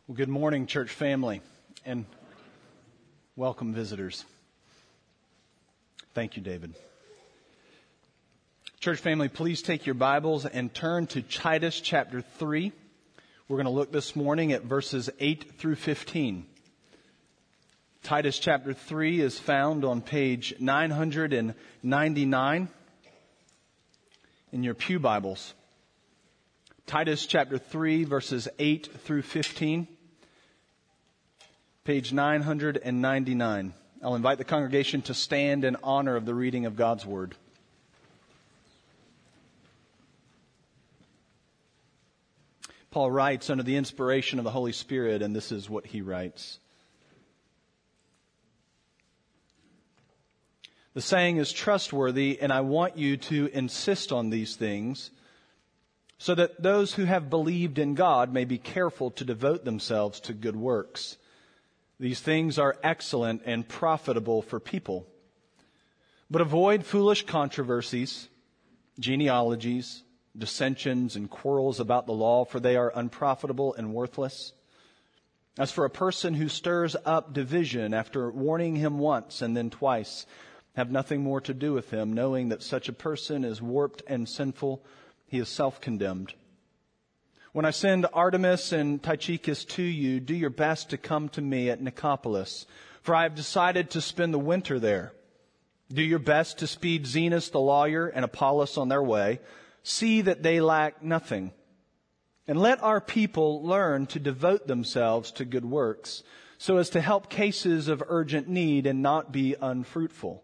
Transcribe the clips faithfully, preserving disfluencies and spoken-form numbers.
Well, good morning, church family, and welcome visitors. Thank you, David. Church family, please take your Bibles and turn to Titus chapter three. We're going to look this morning at verses eight through fifteen. Titus chapter three is found on page nine hundred ninety-nine in your pew Bibles. Titus chapter three, verses eight through fifteen. Page nine hundred ninety-nine. I'll invite the congregation to stand in honor of the reading of God's Word. Paul writes under the inspiration of the Holy Spirit, and this is what he writes. The saying is trustworthy, and I want you to insist on these things, so that those who have believed in God may be careful to devote themselves to good works. These things are excellent and profitable for people. But avoid foolish controversies, genealogies, dissensions, and quarrels about the law, for they are unprofitable and worthless. As for a person who stirs up division after warning him once and then twice, have nothing more to do with him, knowing that such a person is warped and sinful. He is self-condemned. When I send Artemis and Tychicus to you, do your best to come to me at Nicopolis, for I have decided to spend the winter there. Do your best to speed Zenas the lawyer and Apollos on their way. See that they lack nothing. And let our people learn to devote themselves to good works, so as to help cases of urgent need and not be unfruitful.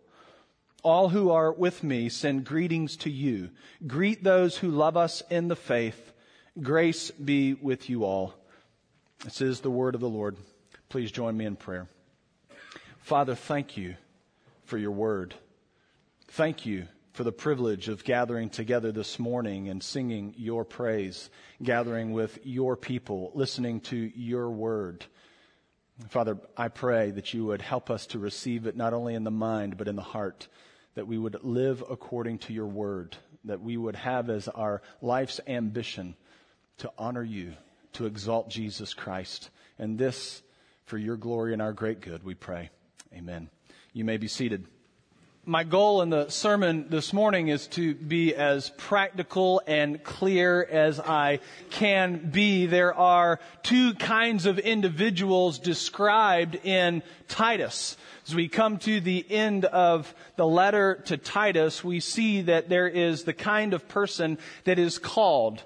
All who are with me send greetings to you. Greet those who love us in the faith. Grace be with you all. This is the word of the Lord. Please join me in prayer. Father, thank you for your word. Thank you for the privilege of gathering together this morning and singing your praise, gathering with your people, listening to your word. Father, I pray that you would help us to receive it not only in the mind but in the heart, that we would live according to your word, that we would have as our life's ambition to honor you, to exalt Jesus Christ. And this, for your glory and our great good, we pray. Amen. You may be seated. My goal in the sermon this morning is to be as practical and clear as I can be. There are two kinds of individuals described in Titus. As we come to the end of the letter to Titus, we see that there is the kind of person that is called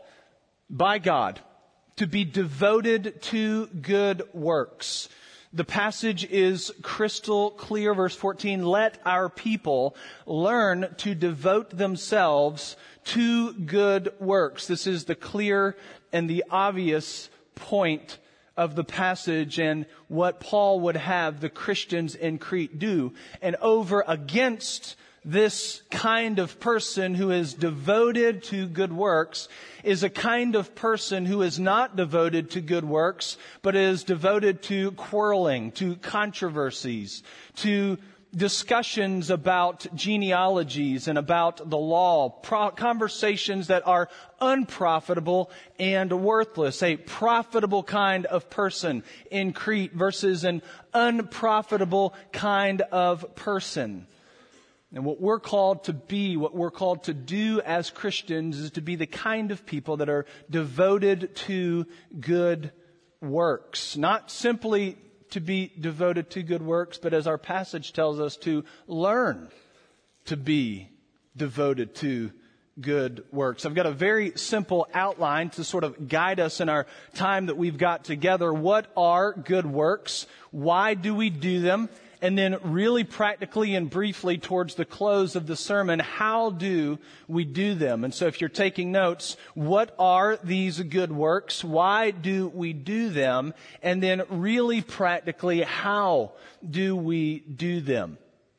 by God to be devoted to good works. The passage is crystal clear. Verse fourteen, let our people learn to devote themselves to good works. This is the clear and the obvious point of the passage and what Paul would have the Christians in Crete do. And over against this kind of person who is devoted to good works is a kind of person who is not devoted to good works, but is devoted to quarreling, to controversies, to discussions about genealogies and about the law, pro- conversations that are unprofitable and worthless. A profitable kind of person in Crete versus an unprofitable kind of person. And what we're called to be, what we're called to do as Christians is to be the kind of people that are devoted to good works. Not simply to be devoted to good works, but as our passage tells us, to learn to be devoted to good works. I've got a very simple outline to sort of guide us in our time that we've got together. What are good works? Why do we do them? And then really practically and briefly towards the close of the sermon, how do we do them? And so if you're taking notes, what are these good works? Why do we do them? And then really practically, how do we do them?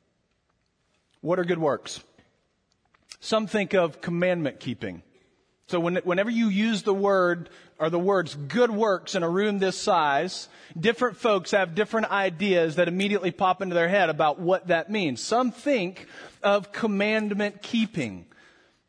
What are good works? Some think of commandment keeping. So when, whenever you use the word or the words good works in a room this size, different folks have different ideas that immediately pop into their head about what that means. Some think of commandment keeping.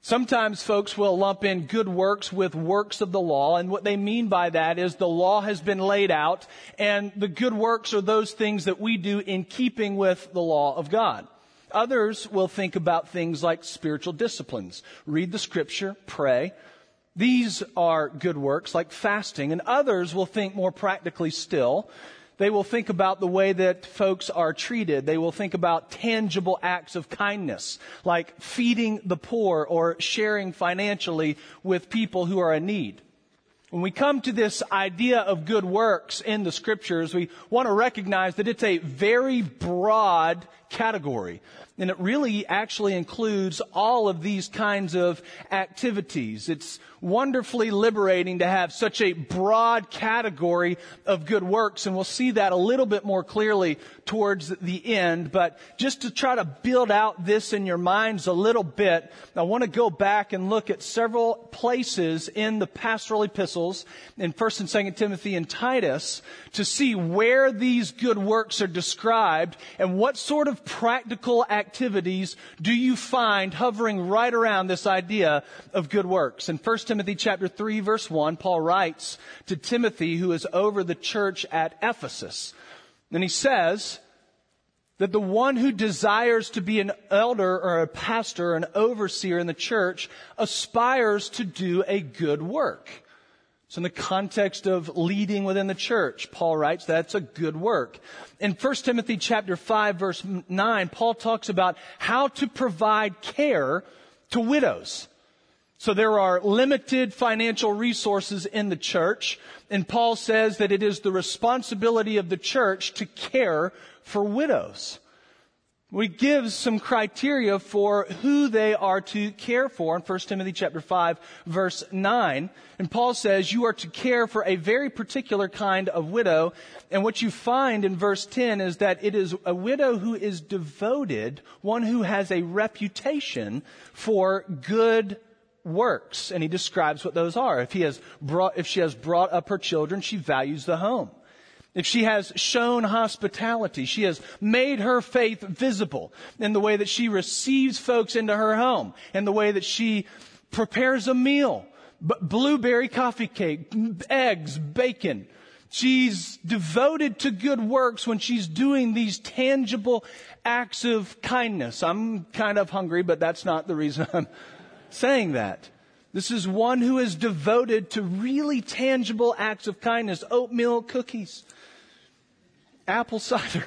Sometimes folks will lump in good works with works of the law, and what they mean by that is the law has been laid out, and the good works are those things that we do in keeping with the law of God. Others will think about things like spiritual disciplines. Read the scripture, pray. These are good works like fasting, and others will think more practically still. They will think about the way that folks are treated. They will think about tangible acts of kindness, like feeding the poor or sharing financially with people who are in need. When we come to this idea of good works in the scriptures, we want to recognize that it's a very broad category. And it really actually includes all of these kinds of activities. It's wonderfully liberating to have such a broad category of good works. And we'll see that a little bit more clearly towards the end. But just to try to build out this in your minds a little bit, I want to go back and look at several places in the pastoral epistles in First and Second Timothy and Titus to see where these good works are described and what sort of practical activities do you find hovering right around this idea of good works. In First Timothy chapter three, verse one, Paul writes to Timothy, who is over the church at Ephesus. And he says that the one who desires to be an elder or a pastor, an overseer in the church, aspires to do a good work. So in the context of leading within the church, Paul writes that's a good work. In First Timothy chapter five, verse nine, Paul talks about how to provide care to widows. So there are limited financial resources in the church, and Paul says that it is the responsibility of the church to care for widows. We give some criteria for who they are to care for in First Timothy chapter five, verse nine. And Paul says you are to care for a very particular kind of widow. And what you find in verse ten is that it is a widow who is devoted, one who has a reputation for good works. And he describes what those are. If he has brought, if she has brought up her children, she values the home. If she has shown hospitality, she has made her faith visible in the way that she receives folks into her home, in the way that she prepares a meal, b- blueberry coffee cake, eggs, bacon. She's devoted to good works when she's doing these tangible acts of kindness. I'm kind of hungry, but that's not the reason I'm saying that. This is one who is devoted to really tangible acts of kindness. Oatmeal cookies. Apple cider.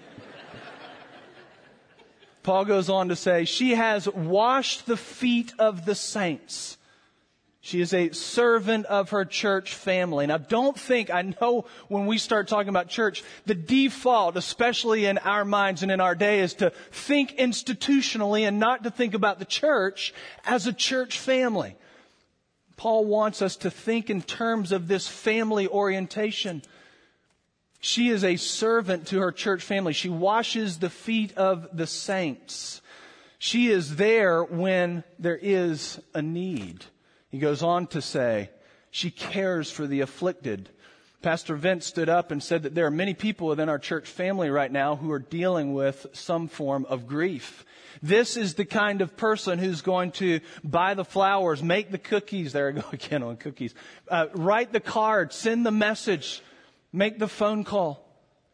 Paul goes on to say, she has washed the feet of the saints. She is a servant of her church family. Now, don't think, I know when we start talking about church, the default, especially in our minds and in our day, is to think institutionally and not to think about the church as a church family. Paul wants us to think in terms of this family orientation. She is a servant to her church family. She washes the feet of the saints. She is there when there is a need. He goes on to say, she cares for the afflicted. Pastor Vince stood up and said that there are many people within our church family right now who are dealing with some form of grief. This is the kind of person who's going to buy the flowers, make the cookies. There I go again on cookies. Uh, write the card, send the message. Make the phone call.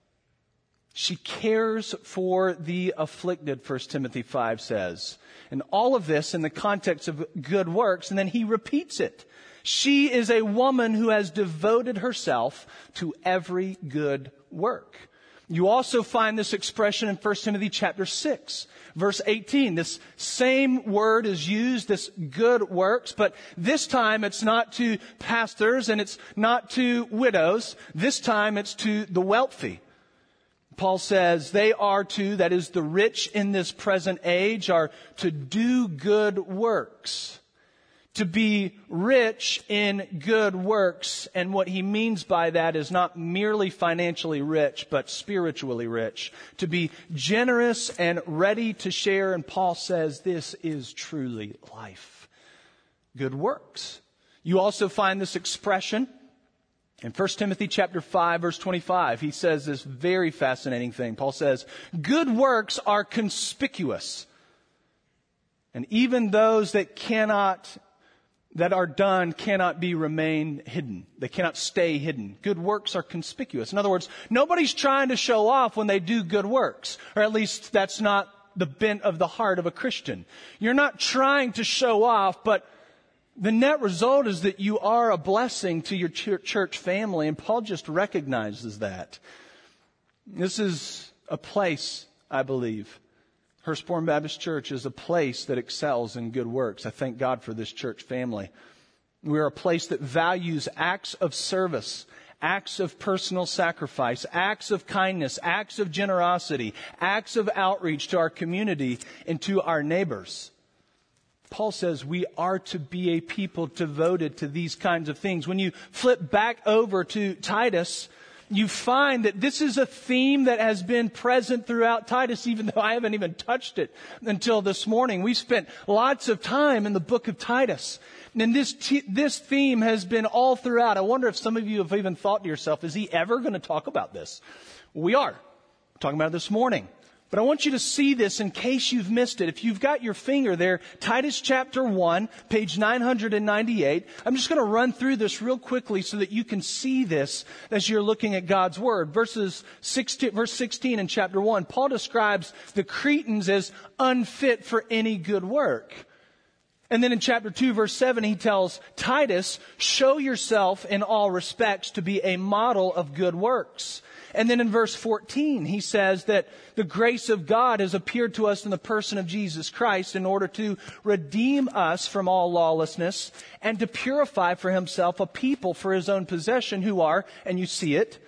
She cares for the afflicted, First Timothy five says. And all of this in the context of good works, and then he repeats it. She is a woman who has devoted herself to every good work. You also find this expression in First Timothy chapter six, verse eighteen. This same word is used, this good works, but this time it's not to pastors and it's not to widows. This time it's to the wealthy. Paul says they are to, that is the rich in this present age, are to do good works. To be rich in good works. And what he means by that is not merely financially rich, but spiritually rich. To be generous and ready to share. And Paul says this is truly life. Good works. You also find this expression in First Timothy chapter five, verse twenty-five. He says this very fascinating thing. Paul says, good works are conspicuous. And even those that cannot, that are done cannot be remain hidden. They cannot stay hidden. Good works are conspicuous. In other words, nobody's trying to show off when they do good works. Or at least that's not the bent of the heart of a Christian. You're not trying to show off, but the net result is that you are a blessing to your church family. And Paul just recognizes that. This is a place, I believe. Hurstbourne Baptist Church is a place that excels in good works. I thank God for this church family. We are a place that values acts of service, acts of personal sacrifice, acts of kindness, acts of generosity, acts of outreach to our community and to our neighbors. Paul says we are to be a people devoted to these kinds of things. When you flip back over to Titus, you find that this is a theme that has been present throughout Titus, even though I haven't even touched it until this morning. We spent lots of time in the book of Titus. And this, t- this theme has been all throughout. I wonder if some of you have even thought to yourself, is he ever going to talk about this? We are. We're talking about it this morning. But I want you to see this in case you've missed it. If you've got your finger there, Titus chapter one, page nine hundred ninety-eight. I'm just going to run through this real quickly so that you can see this as you're looking at God's Word. Verses sixteen, verse sixteen in chapter one, Paul describes the Cretans as unfit for any good work. And then in chapter two, verse seven, he tells Titus, show yourself in all respects to be a model of good works. And then in verse fourteen, he says that the grace of God has appeared to us in the person of Jesus Christ in order to redeem us from all lawlessness and to purify for himself a people for his own possession who are, and you see it,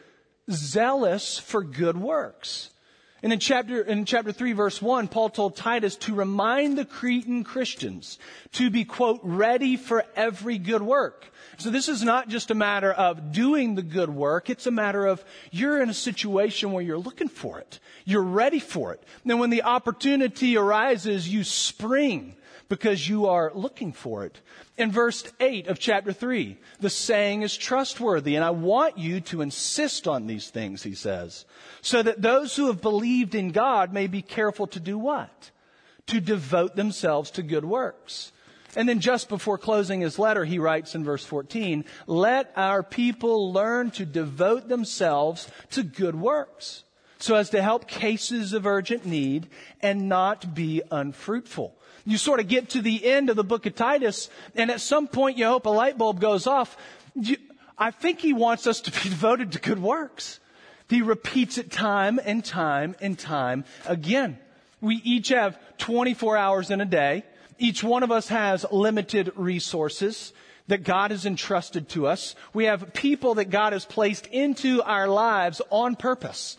zealous for good works. And in chapter, in chapter three, verse one, Paul told Titus to remind the Cretan Christians to be, quote, ready for every good work. So this is not just a matter of doing the good work. It's a matter of you're in a situation where you're looking for it. You're ready for it. And then when the opportunity arises, you spring because you are looking for it. In verse eight of chapter three, the saying is trustworthy. And I want you to insist on these things, he says, so that those who have believed in God may be careful to do what? To devote themselves to good works. And then just before closing his letter, he writes in verse fourteen, let our people learn to devote themselves to good works, so as to help cases of urgent need and not be unfruitful. You sort of get to the end of the book of Titus, and at some point you hope a light bulb goes off. You, I think he wants us to be devoted to good works. He repeats it time and time and time again. We each have twenty-four hours in a day. Each one of us has limited resources that God has entrusted to us. We have people that God has placed into our lives on purpose.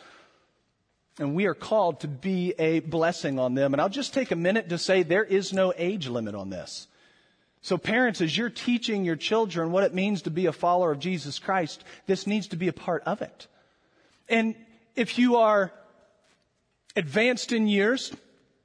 And we are called to be a blessing on them. And I'll just take a minute to say there is no age limit on this. So parents, as you're teaching your children what it means to be a follower of Jesus Christ, this needs to be a part of it. And if you are advanced in years,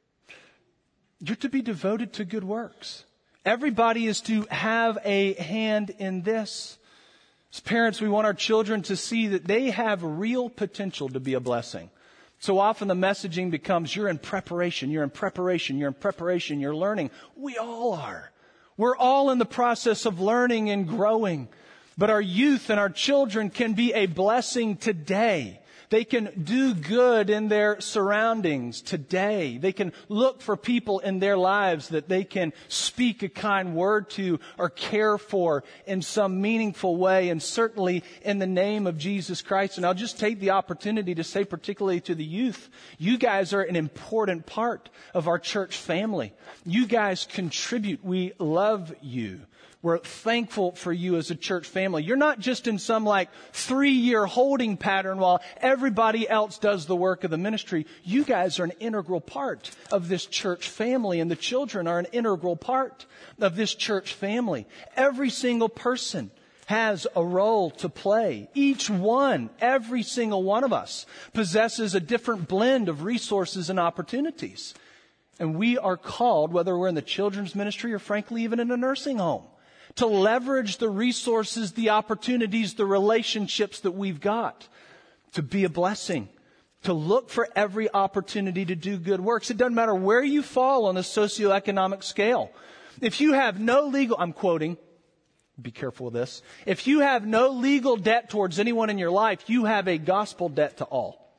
you're to be devoted to good works. Everybody is to have a hand in this. As parents, we want our children to see that they have real potential to be a blessing. So often the messaging becomes, you're in preparation, you're in preparation, you're in preparation, you're learning. We all are. We're all in the process of learning and growing. But our youth and our children can be a blessing today. They can do good in their surroundings today. They can look for people in their lives that they can speak a kind word to or care for in some meaningful way, and certainly in the name of Jesus Christ. And I'll just take the opportunity to say, particularly to the youth, you guys are an important part of our church family. You guys contribute. We love you. We're thankful for you as a church family. You're not just in some like three-year holding pattern while everybody else does the work of the ministry. You guys are an integral part of this church family, and the children are an integral part of this church family. Every single person has a role to play. Each one, every single one of us, possesses a different blend of resources and opportunities. And we are called, whether we're in the children's ministry or frankly even in a nursing home, to leverage the resources, the opportunities, the relationships that we've got to be a blessing to look for every opportunity to do good works. It doesn't matter where you fall on the socioeconomic scale. If you have no legal, I'm quoting, be careful with this. If you have no legal debt towards anyone in your life, you have a gospel debt to all.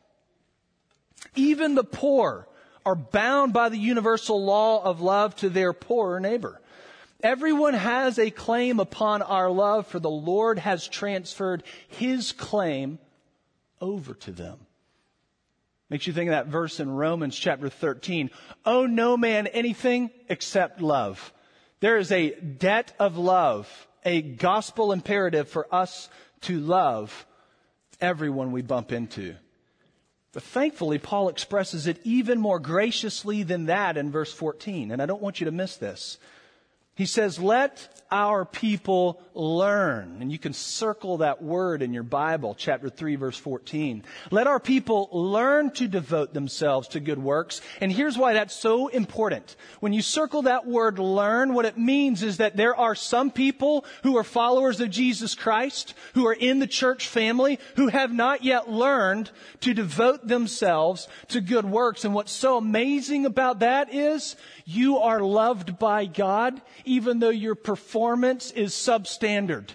Even the poor are bound by the universal law of love to their poorer neighbor. Everyone has a claim upon our love, for the Lord has transferred His claim over to them. Makes you think of that verse in Romans chapter thirteen. Owe no man anything except love. There is a debt of love, a gospel imperative for us to love everyone we bump into. But thankfully, Paul expresses it even more graciously than that in verse fourteen. And I don't want you to miss this. He says, let our people learn. And you can circle that word in your Bible, chapter three, verse fourteen. Let our people learn to devote themselves to good works. And here's why that's so important. When you circle that word learn, what it means is that there are some people who are followers of Jesus Christ, who are in the church family, who have not yet learned to devote themselves to good works. And what's so amazing about that is you are loved by God, even though your performance is substandard.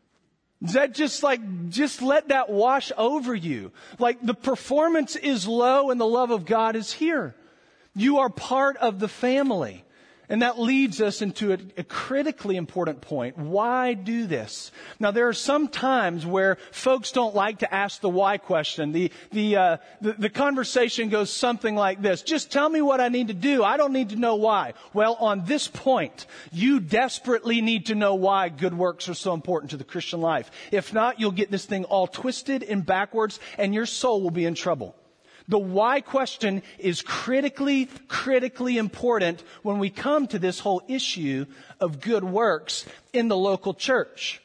Is that just like, just let that wash over you? Like the performance is low and the love of God is here. You are part of the family. And that leads us into a, a critically important point. Why do this? Now, there are some times where folks don't like to ask the why question. The, the, uh, the, the conversation goes something like this. Just tell me what I need to do. I don't need to know why. Well, on this point, you desperately need to know why good works are so important to the Christian life. If not, you'll get this thing all twisted and backwards, and your soul will be in trouble. The why question is critically, critically important when we come to this whole issue of good works in the local church.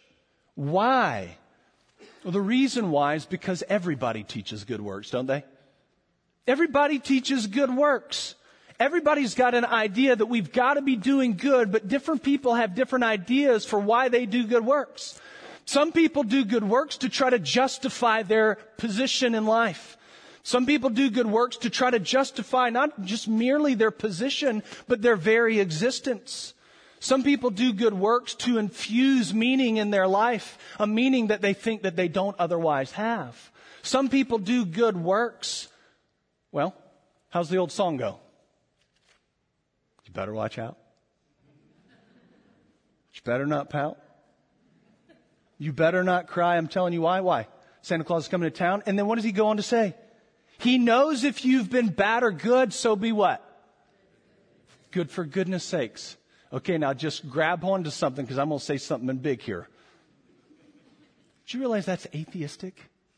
Why? Well, the reason why is because everybody teaches good works, don't they? Everybody teaches good works. Everybody's got an idea that we've got to be doing good, but different people have different ideas for why they do good works. Some people do good works to try to justify their position in life. Some people do good works to try to justify not just merely their position, but their very existence. Some people do good works to infuse meaning in their life, a meaning that they think that they don't otherwise have. Some people do good works. Well, how's the old song go? You better watch out. You better not pout. You better not cry. I'm telling you why. Why? Santa Claus is coming to town. And then what does he go on to say? He knows if you've been bad or good, so be what? Good for goodness sakes. Okay, now just grab onto something because I'm going to say something big here. Did you realize that's atheistic?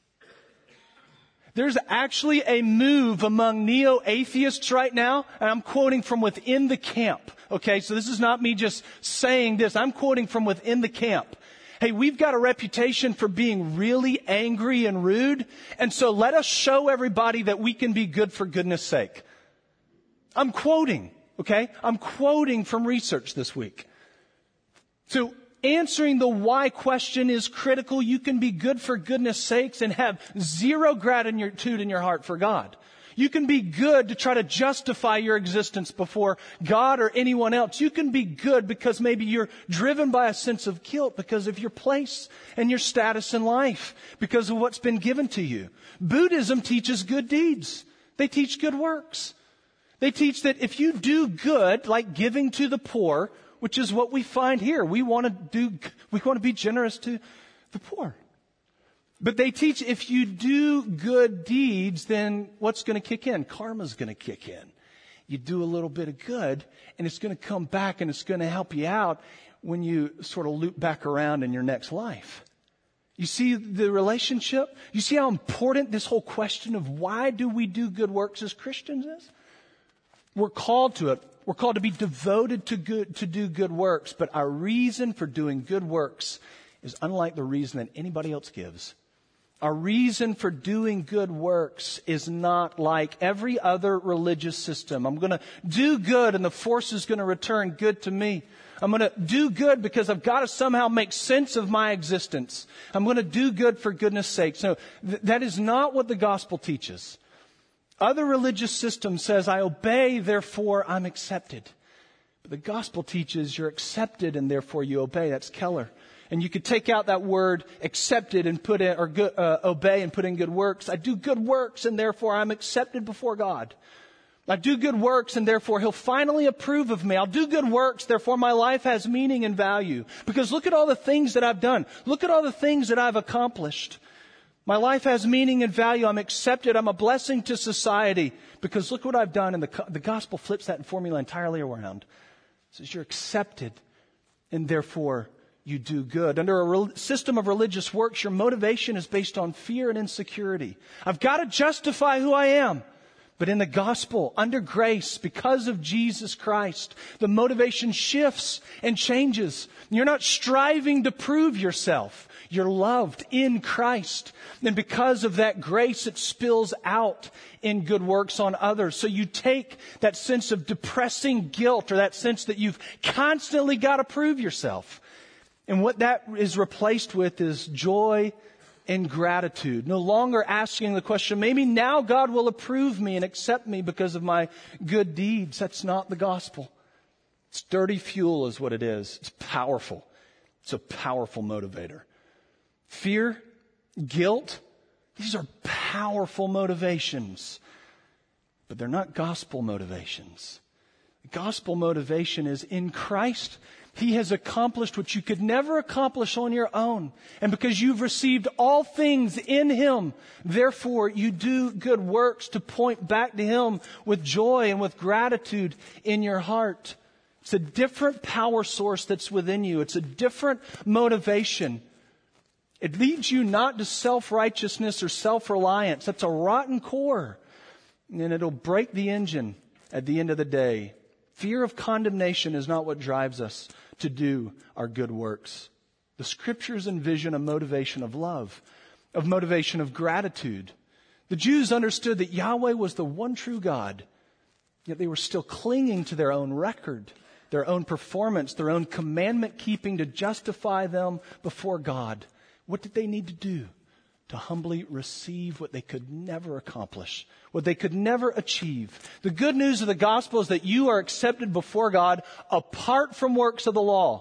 There's actually a move among neo-atheists right now, and I'm quoting from within the camp. Okay, so this is not me just saying this. I'm quoting from within the camp. Hey, we've got a reputation for being really angry and rude, and so let us show everybody that we can be good for goodness sake. I'm quoting, okay? I'm quoting from research this week. So answering the why question is critical. You can be good for goodness sakes and have zero gratitude in your heart for God. You can be good to try to justify your existence before God or anyone else. You can be good because maybe you're driven by a sense of guilt because of your place and your status in life, because of what's been given to you. Buddhism teaches good deeds. They teach good works. They teach that if you do good, like giving to the poor, which is what we find here, we want to do, we want to be generous to the poor. But they teach if you do good deeds, then what's going to kick in? Karma's going to kick in. You do a little bit of good, and it's going to come back, and it's going to help you out when you sort of loop back around in your next life. You see the relationship? You see how important this whole question of why do we do good works as Christians is? We're called to it. We're called to be devoted to good, to do good works, but our reason for doing good works is unlike the reason that anybody else gives. Our reason for doing good works is not like every other religious system. I'm going to do good and the force is going to return good to me. I'm going to do good because I've got to somehow make sense of my existence. I'm going to do good for goodness sake. So th- that is not what the gospel teaches. Other religious systems says, I obey, therefore I'm accepted. But the gospel teaches you're accepted and therefore you obey. That's Keller. And you could take out that word accepted and put in, or good, uh, obey and put in good works. I do good works and therefore I'm accepted before God. I do good works and therefore He'll finally approve of me. I'll do good works, therefore my life has meaning and value. Because look at all the things that I've done. Look at all the things that I've accomplished. My life has meaning and value. I'm accepted. I'm a blessing to society. Because look what I've done. And the, the gospel flips that formula entirely around. It says you're accepted and therefore you do good. Under a re- system of religious works, your motivation is based on fear and insecurity. I've got to justify who I am. But in the gospel, under grace, because of Jesus Christ, the motivation shifts and changes. You're not striving to prove yourself. You're loved in Christ. And because of that grace, it spills out in good works on others. So you take that sense of depressing guilt, or that sense that you've constantly got to prove yourself. And what that is replaced with is joy and gratitude. No longer asking the question, maybe now God will approve me and accept me because of my good deeds. That's not the gospel. It's dirty fuel is what it is. It's powerful. It's a powerful motivator. Fear, guilt, these are powerful motivations. But they're not gospel motivations. Gospel motivation is in Christ. He has accomplished what you could never accomplish on your own. And because you've received all things in Him, therefore you do good works to point back to Him with joy and with gratitude in your heart. It's a different power source that's within you. It's a different motivation. It leads you not to self-righteousness or self-reliance. That's a rotten core. And it'll break the engine at the end of the day. Fear of condemnation is not what drives us to do our good works. The Scriptures envision a motivation of love, of motivation of gratitude. The Jews understood that Yahweh was the one true God, yet they were still clinging to their own record, their own performance, their own commandment keeping to justify them before God. What did they need to do? To humbly receive what they could never accomplish, what they could never achieve. The good news of the gospel is that you are accepted before God apart from works of the law,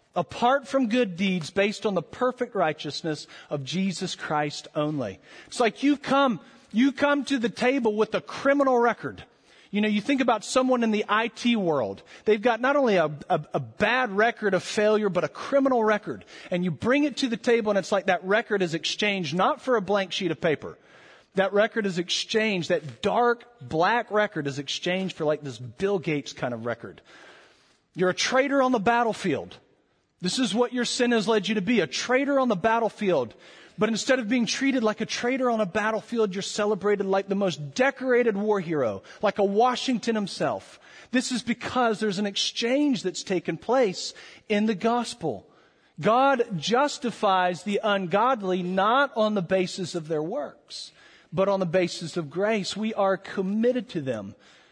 apart from good deeds based on the perfect righteousness of Jesus Christ only. It's like you come, you come to the table with a criminal record. You know, you think about someone in the I T world. They've got not only a, a, a bad record of failure, but a criminal record. And you bring it to the table and it's like that record is exchanged not for a blank sheet of paper. That record is exchanged, that dark black record is exchanged for like this Bill Gates kind of record. You're a traitor on the battlefield. This is what your sin has led you to be, a traitor on the battlefield. But instead of being treated like a traitor on a battlefield, you're celebrated like the most decorated war hero, like a Washington himself. This is because there's an exchange that's taken place in the gospel. God justifies the ungodly not on the basis of their works, but on the basis of grace. We are committed to them.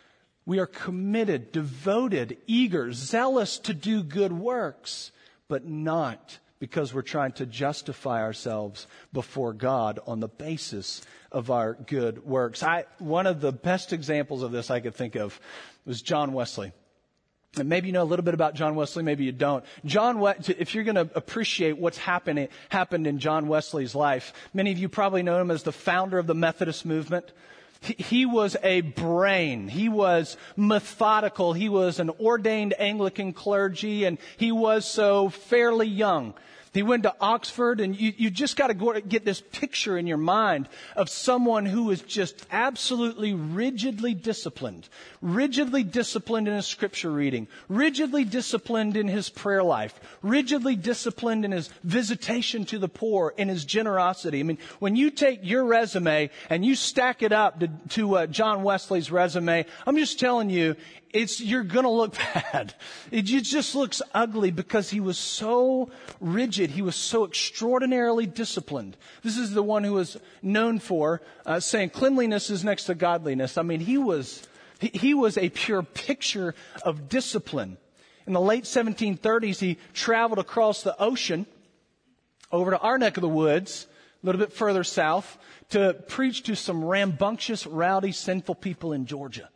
We are committed, devoted, eager, zealous to do good works, but not because we're trying to justify ourselves before God on the basis of our good works. I, one of the best examples of this I could think of was John Wesley. And maybe you know a little bit about John Wesley, maybe you don't. John, if you're going to appreciate what's happening, happened in John Wesley's life, many of you probably know him as the founder of the Methodist movement. He, he was a brain. He was methodical. He was an ordained Anglican clergy, and he was so fairly young. He went to Oxford, and you, you just got to go get this picture in your mind of someone who is just absolutely rigidly disciplined, rigidly disciplined in his scripture reading, rigidly disciplined in his prayer life, rigidly disciplined in his visitation to the poor, in his generosity. I mean, when you take your resume and you stack it up to, to uh, John Wesley's resume, I'm just telling you, It's, you're going to look bad. It just looks ugly because he was so rigid. He was so extraordinarily disciplined. This is the one who was known for uh, saying cleanliness is next to godliness. I mean, he was, he, he was a pure picture of discipline. In the late seventeen thirties, he traveled across the ocean over to our neck of the woods, a little bit further south, to preach to some rambunctious, rowdy, sinful people in Georgia.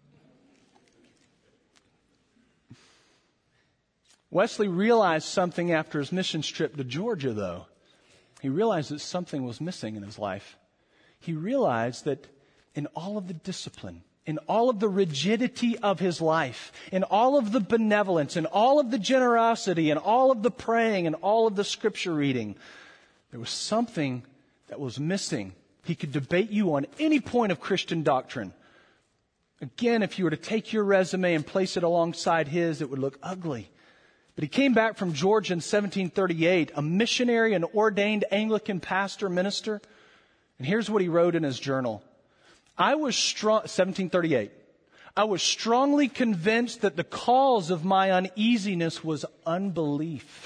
Wesley realized something after his missions trip to Georgia, though. He realized that something was missing in his life. He realized that in all of the discipline, in all of the rigidity of his life, in all of the benevolence, in all of the generosity, in all of the praying, and all of the scripture reading, there was something that was missing. He could debate you on any point of Christian doctrine. Again, if you were to take your resume and place it alongside his, it would look ugly. But he came back from Georgia in seventeen thirty-eight, a missionary, an ordained Anglican pastor, minister. And here's what he wrote in his journal. I was strong, seventeen thirty-eight. I was strongly convinced that the cause of my uneasiness was unbelief.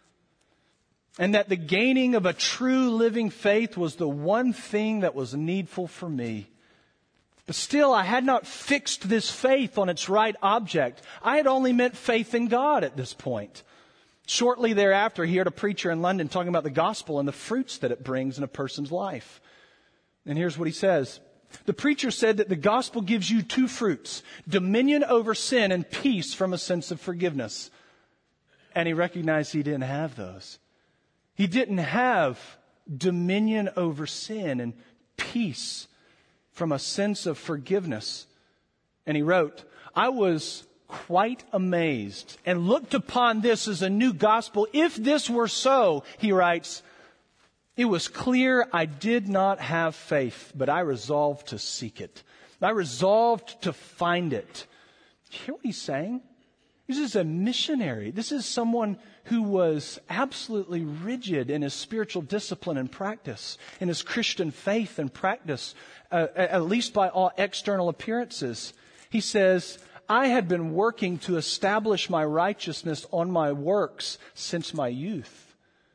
And that the gaining of a true living faith was the one thing that was needful for me. But still, I had not fixed this faith on its right object. I had only meant faith in God at this point. Shortly thereafter, he heard a preacher in London talking about the gospel and the fruits that it brings in a person's life. And here's what he says. The preacher said that the gospel gives you two fruits, dominion over sin and peace from a sense of forgiveness. And he recognized he didn't have those. He didn't have dominion over sin and peace from a sense of forgiveness. And he wrote, I was quite amazed and looked upon this as a new gospel. If this were so, he writes, it was clear I did not have faith, but I resolved to seek it. I resolved to find it. You hear what he's saying? This is a missionary. This is someone who was absolutely rigid in his spiritual discipline and practice, in his Christian faith and practice, uh, at least by all external appearances. He says, I had been working to establish my righteousness on my works since my youth.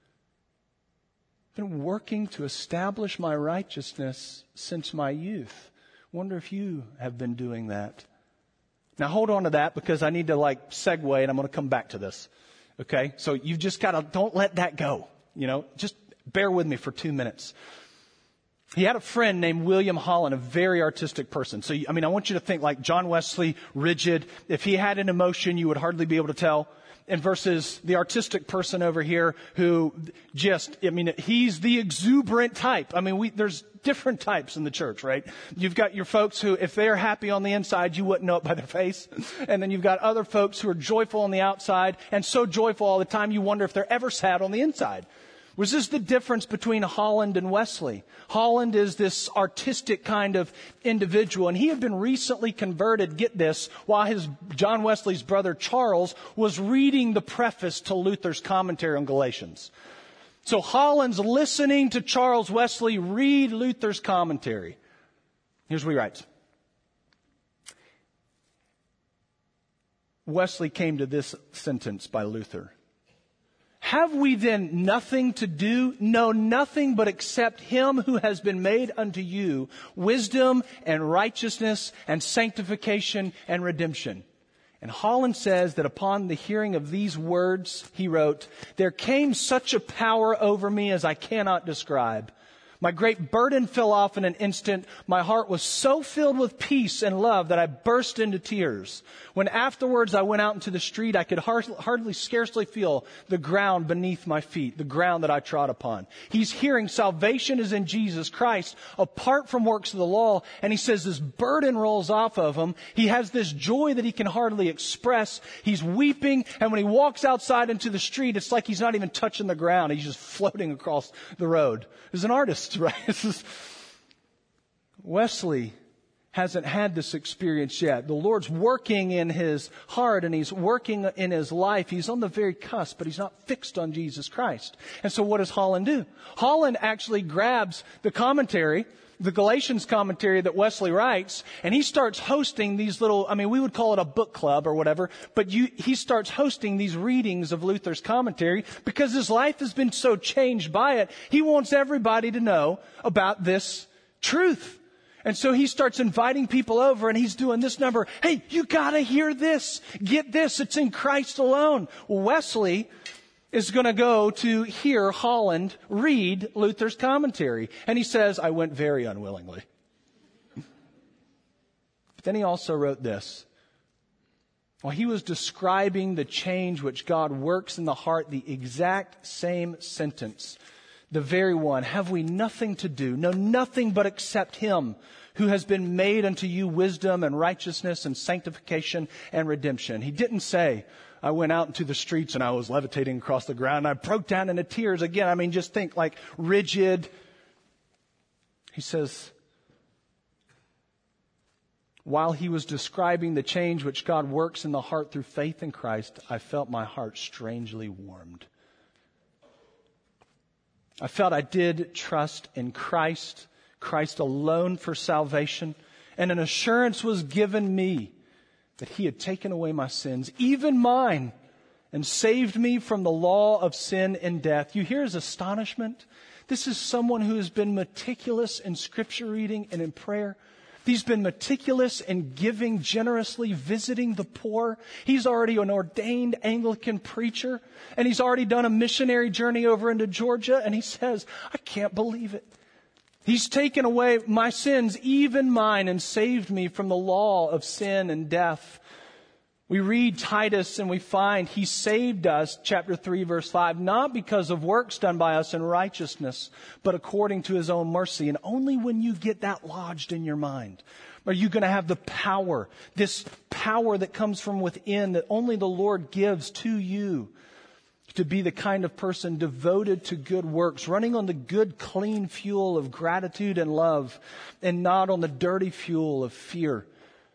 I've been working to establish my righteousness since my youth. Wonder if you have been doing that. Now hold on to that because I need to like segue and I'm going to come back to this. Okay? So you've just got to, don't let that go. You know, just bear with me for two minutes. He had a friend named William Holland, a very artistic person. So, I mean, I want you to think like John Wesley, rigid. If he had an emotion, you would hardly be able to tell. And versus the artistic person over here who just, I mean, he's the exuberant type. I mean, we, there's different types in the church, right? You've got your folks who, if they're happy on the inside, you wouldn't know it by their face. And then you've got other folks who are joyful on the outside and so joyful all the time, you wonder if they're ever sad on the inside. Was this the difference between Holland and Wesley? Holland is this artistic kind of individual, and he had been recently converted, get this, while his John Wesley's brother Charles was reading the preface to Luther's commentary on Galatians. So Holland's listening to Charles Wesley read Luther's commentary. Here's what he writes. Wesley came to this sentence by Luther. Have we then nothing to do? No, nothing but accept him who has been made unto you wisdom and righteousness and sanctification and redemption. And Holland says that upon the hearing of these words, he wrote, there came such a power over me as I cannot describe. My great burden fell off in an instant. My heart was so filled with peace and love that I burst into tears. When afterwards I went out into the street, I could hardly, hardly scarcely feel the ground beneath my feet, the ground that I trod upon. He's hearing salvation is in Jesus Christ, apart from works of the law. And he says this burden rolls off of him. He has this joy that he can hardly express. He's weeping. And when he walks outside into the street, it's like he's not even touching the ground. He's just floating across the road. He's an artist, right? This is, Wesley hasn't had this experience yet. The Lord's working in his heart and he's working in his life. He's on the very cusp, but he's not fixed on Jesus Christ. And so what does Holland do? Holland actually grabs the commentary, the Galatians commentary that Wesley writes, and he starts hosting these little, I mean, we would call it a book club or whatever, but you, he starts hosting these readings of Luther's commentary because his life has been so changed by it. He wants everybody to know about this truth. And so he starts inviting people over and he's doing this number. Hey, you gotta hear this. Get this. It's in Christ alone. Well, Wesley is going to go to hear Holland read Luther's commentary. And he says, I went very unwillingly. But then he also wrote this. While he was describing the change which God works in the heart, the exact same sentence, the very one, have we nothing to do? No, nothing but accept him who has been made unto you wisdom and righteousness and sanctification and redemption. He didn't say, I went out into the streets and I was levitating across the ground and I broke down into tears again. I mean, just think like rigid. He says, while he was describing the change which God works in the heart through faith in Christ, I felt my heart strangely warmed. I felt I did trust in Christ, Christ alone for salvation, and an assurance was given me that he had taken away my sins, even mine, and saved me from the law of sin and death. You hear his astonishment? This is someone who has been meticulous in scripture reading and in prayer. He's been meticulous in giving generously, visiting the poor. He's already an ordained Anglican preacher, and he's already done a missionary journey over into Georgia, and he says, I can't believe it. He's taken away my sins, even mine, and saved me from the law of sin and death. We read Titus and we find he saved us, chapter three, verse five, not because of works done by us in righteousness, but according to his own mercy. And only when you get that lodged in your mind are you going to have the power, this power that comes from within that only the Lord gives to you, to be the kind of person devoted to good works, running on the good, clean fuel of gratitude and love, and not on the dirty fuel of fear,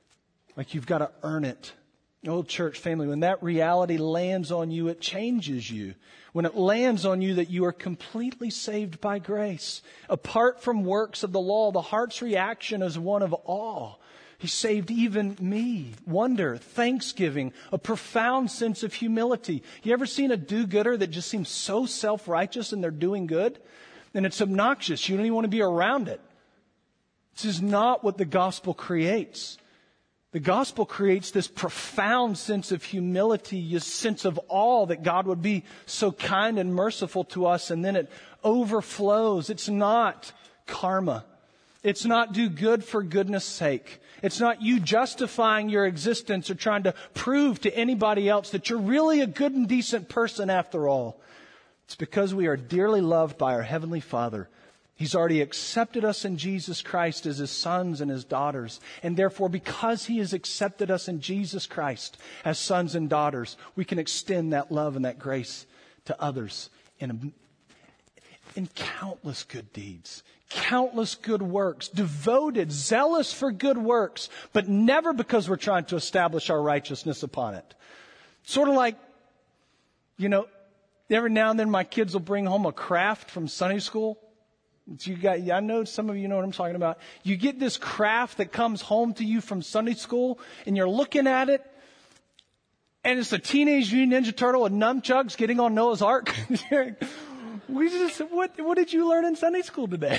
like you've got to earn it. Old church family, when that reality lands on you, it changes you. When it lands on you that you are completely saved by grace, apart from works of the law, the heart's reaction is one of awe. He saved even me. Wonder, thanksgiving, a profound sense of humility. You ever seen a do-gooder that just seems so self-righteous and they're doing good? And it's obnoxious. You don't even want to be around it. This is not what the gospel creates. The gospel creates this profound sense of humility, this sense of awe that God would be so kind and merciful to us, and then it overflows. It's not karma. It's not do good for goodness sake. It's not you justifying your existence or trying to prove to anybody else that you're really a good and decent person after all. It's because we are dearly loved by our Heavenly Father. He's already accepted us in Jesus Christ as his sons and his daughters. And therefore, because he has accepted us in Jesus Christ as sons and daughters, we can extend that love and that grace to others in, a, in countless good deeds, countless good works, devoted, zealous for good works, but never because we're trying to establish our righteousness upon it. Sort of like, you know, every now and then my kids will bring home a craft from Sunday school. You got, I know some of you know what I'm talking about. You get this craft that comes home to you from Sunday school, and you're looking at it, and it's a Teenage Mutant Ninja Turtle with nunchucks getting on Noah's Ark. we just, what, what did you learn in Sunday school today?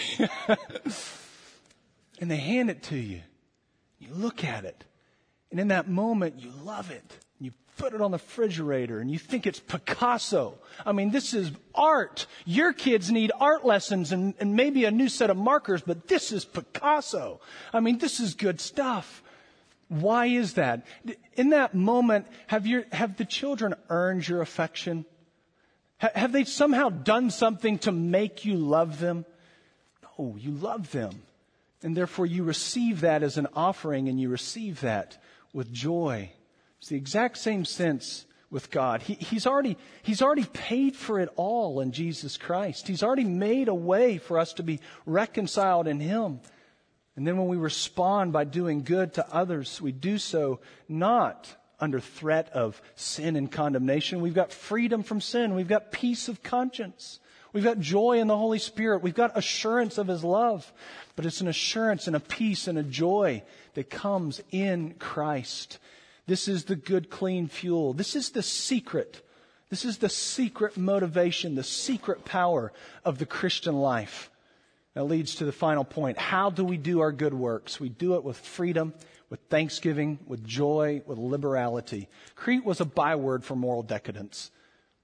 And they hand it to you. You look at it, and in that moment, you love it. You put it on the refrigerator and you think it's Picasso. I mean, this is art. Your kids need art lessons and, and maybe a new set of markers, but this is Picasso. I mean, this is good stuff. Why is that? In that moment, have your, have the children earned your affection? Ha, have they somehow done something to make you love them? No, you love them. And therefore you receive that as an offering, and you receive that with joy. It's the exact same sense with God. He, he's already, he's already paid for it all in Jesus Christ. He's already made a way for us to be reconciled in him. And then when we respond by doing good to others, we do so not under threat of sin and condemnation. We've got freedom from sin. We've got peace of conscience. We've got joy in the Holy Spirit. We've got assurance of his love. But it's an assurance and a peace and a joy that comes in Christ. This is the good, clean fuel. This is the secret. This is the secret motivation, the secret power of the Christian life. That leads to the final point. How do we do our good works? We do it with freedom, with thanksgiving, with joy, with liberality. Crete was a byword for moral decadence.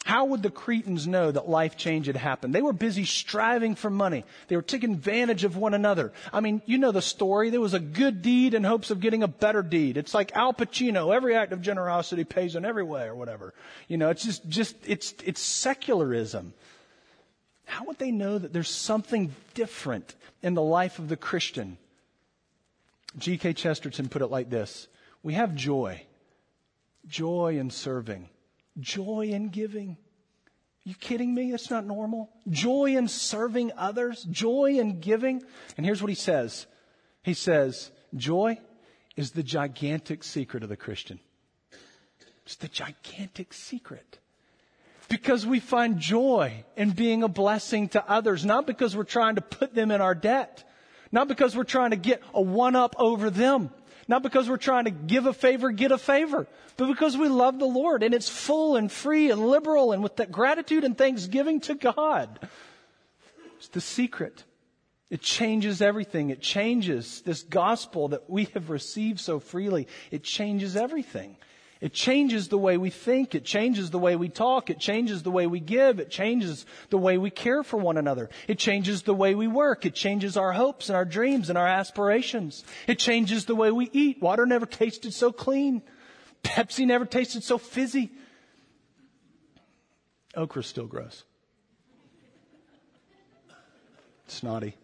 How would the Cretans know that life change had happened? They were busy striving for money. They were taking advantage of one another. I mean, you know the story. There was a good deed in hopes of getting a better deed. It's like Al Pacino. Every act of generosity pays in every way or whatever. You know, it's just, just, it's, it's secularism. How would they know that there's something different in the life of the Christian? G K Chesterton put it like this. We have joy. Joy in serving. Joy in giving. Are you kidding me? That's not normal. Joy in serving others. Joy in giving. And here's what he says. He says, joy is the gigantic secret of the Christian. It's the gigantic secret. Because we find joy in being a blessing to others. Not because we're trying to put them in our debt. Not because we're trying to get a one-up over them. Not because we're trying to give a favor, get a favor, but because we love the Lord and it's full and free and liberal and with that gratitude and thanksgiving to God. It's the secret. It changes everything. It changes this gospel that we have received so freely. It changes everything. It changes the way we think. It changes the way we talk. It changes the way we give. It changes the way we care for one another. It changes the way we work. It changes our hopes and our dreams and our aspirations. It changes the way we eat. Water never tasted so clean. Pepsi never tasted so fizzy. Okra still gross. Snotty.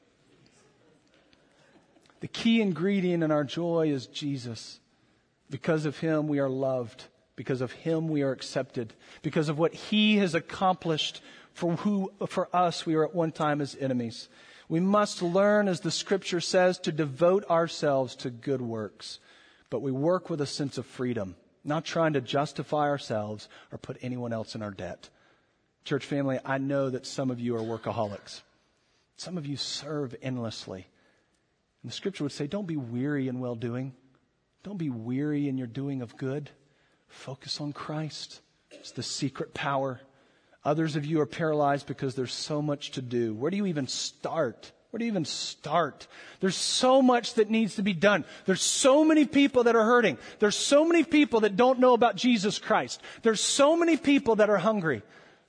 The key ingredient in our joy is Jesus. Because of Him, we are loved. Because of Him, we are accepted. Because of what He has accomplished for who, for us, we were at one time His enemies. We must learn, as the Scripture says, to devote ourselves to good works. But we work with a sense of freedom, not trying to justify ourselves or put anyone else in our debt. Church family, I know that some of you are workaholics. Some of you serve endlessly. And the Scripture would say, don't be weary in well-doing. Don't be weary in your doing of good. Focus on Christ. It's the secret power. Others of you are paralyzed because there's so much to do. Where do you even start? Where do you even start? There's so much that needs to be done. There's so many people that are hurting. There's so many people that don't know about Jesus Christ. There's so many people that are hungry.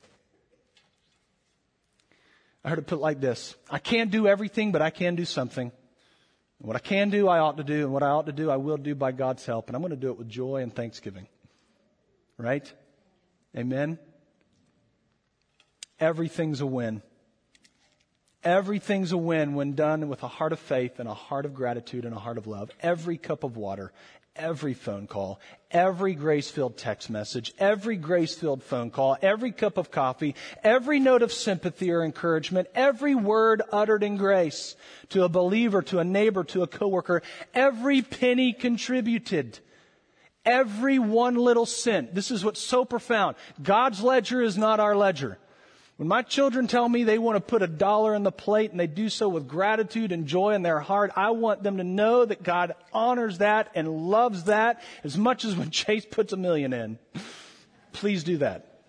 I heard it put like this. I can't do everything, but I can do something. What I can do, I ought to do. And what I ought to do, I will do by God's help. And I'm going to do it with joy and thanksgiving. Right? Amen? Everything's a win. Everything's a win when done with a heart of faith and a heart of gratitude and a heart of love. Every cup of water, every phone call, every grace-filled text message, every grace-filled phone call, every cup of coffee, every note of sympathy or encouragement, every word uttered in grace to a believer, to a neighbor, to a coworker, every penny contributed, every one little cent. This is what's so profound. God's ledger is not our ledger. When my children tell me they want to put a dollar in the plate and they do so with gratitude and joy in their heart, I want them to know that God honors that and loves that as much as when Chase puts a million in. Please do that.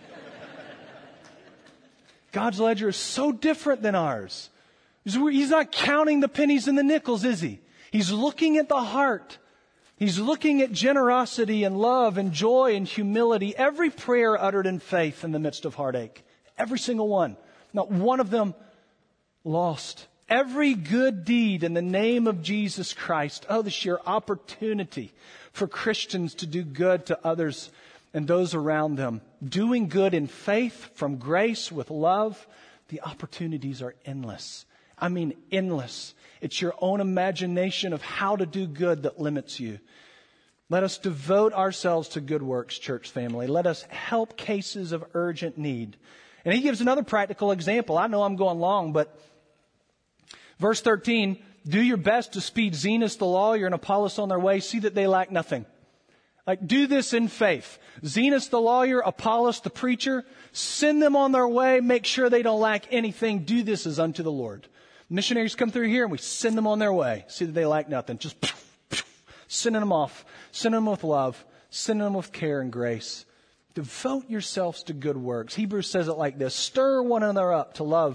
God's ledger is so different than ours. He's not counting the pennies and the nickels, is He? He's looking at the heart. He's looking at generosity and love and joy and humility. Every prayer uttered in faith in the midst of heartache. Every single one. Not one of them lost. Every good deed in the name of Jesus Christ. Oh, the sheer opportunity for Christians to do good to others and those around them. Doing good in faith, from grace, with love. The opportunities are endless. I mean endless. It's your own imagination of how to do good that limits you. Let us devote ourselves to good works, church family. Let us help cases of urgent need. And he gives another practical example. I know I'm going long, but verse thirteen, do your best to speed Zenas the lawyer and Apollos on their way. See that they lack nothing. Like, do this in faith. Zenas the lawyer, Apollos the preacher, send them on their way. Make sure they don't lack anything. Do this as unto the Lord. Missionaries come through here and we send them on their way. See that they lack nothing. Just sending them off. Sending them with love. Sending them with care and grace. Devote yourselves to good works. Hebrews says it like this. Stir one another up to love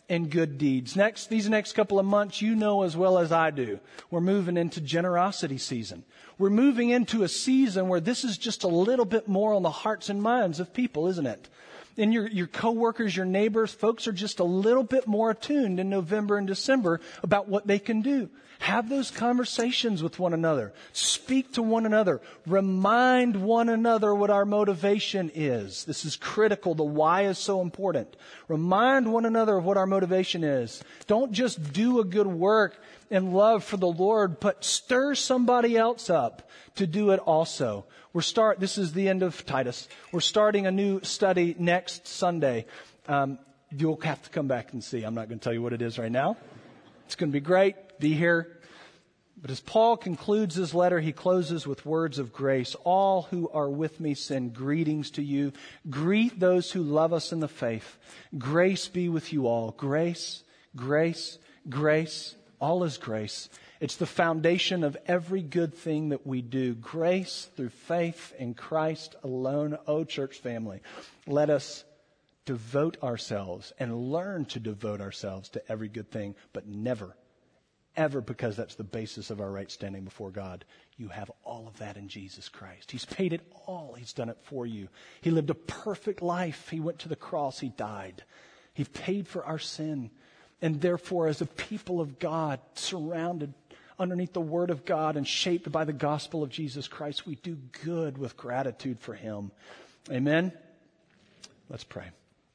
and good deeds. Next, these next couple of months, you know as well as I do, we're moving into generosity season. We're moving into a season where this is just a little bit more on the hearts and minds of people, isn't it? And your, your coworkers, your neighbors, folks are just a little bit more attuned in November and December about what they can do. Have those conversations with one another. Speak to one another. Remind one another what our motivation is. This is critical. The why is so important. Remind one another of what our motivation is. Don't just do a good work in love for the Lord, but stir somebody else up to do it also. We're start. This is the end of Titus. We're starting a new study next Sunday. Um, you'll have to come back and see. I'm not going to tell you what it is right now. It's going to be great. Be here. But as Paul concludes his letter, he closes with words of grace. All who are with me send greetings to you. Greet those who love us in the faith. Grace be with you all. Grace, grace, grace. All is grace. It's the foundation of every good thing that we do. Grace through faith in Christ alone. Oh, church family, let us devote ourselves and learn to devote ourselves to every good thing, but never, ever, because that's the basis of our right standing before God. You have all of that in Jesus Christ. He's paid it all. He's done it for you. He lived a perfect life. He went to the cross. He died. He paid for our sin. And therefore, as a people of God, surrounded underneath the Word of God and shaped by the gospel of Jesus Christ, we do good with gratitude for Him. Amen? Let's pray.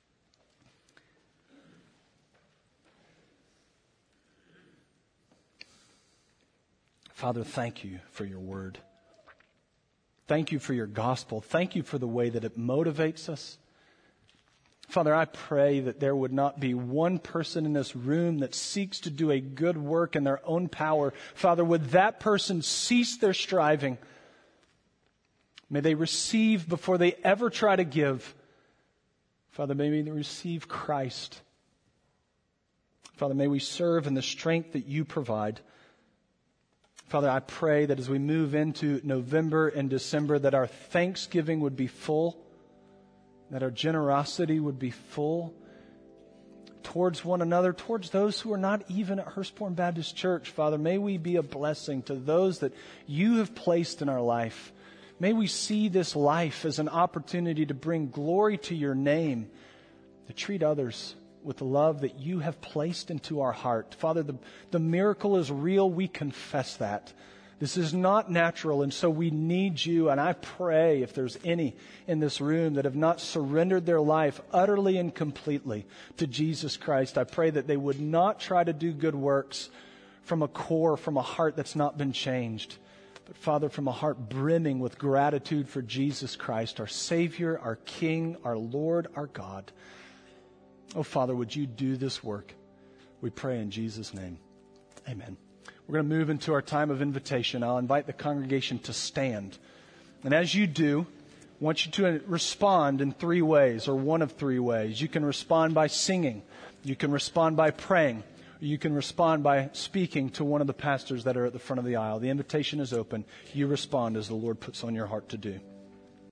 Father, thank you for your Word. Thank you for your gospel. Thank you for the way that it motivates us. Father, I pray that there would not be one person in this room that seeks to do a good work in their own power. Father, would that person cease their striving? May they receive before they ever try to give. Father, may they receive Christ. Father, may we serve in the strength that you provide. Father, I pray that as we move into November and December, that our thanksgiving would be full, that our generosity would be full towards one another, towards those who are not even at Hurstbourne Baptist Church. Father, may we be a blessing to those that you have placed in our life. May we see this life as an opportunity to bring glory to your name, to treat others with the love that you have placed into our heart. Father, the, the miracle is real. We confess that. This is not natural, and so we need you. And I pray if there's any in this room that have not surrendered their life utterly and completely to Jesus Christ, I pray that they would not try to do good works from a core, from a heart that's not been changed. But Father, from a heart brimming with gratitude for Jesus Christ, our Savior, our King, our Lord, our God. Oh, Father, would you do this work? We pray in Jesus' name. Amen. We're going to move into our time of invitation. I'll invite the congregation to stand. And as you do, I want you to respond in three ways, or one of three ways. You can respond by singing. You can respond by praying. Or you can respond by speaking to one of the pastors that are at the front of the aisle. The invitation is open. You respond as the Lord puts on your heart to do.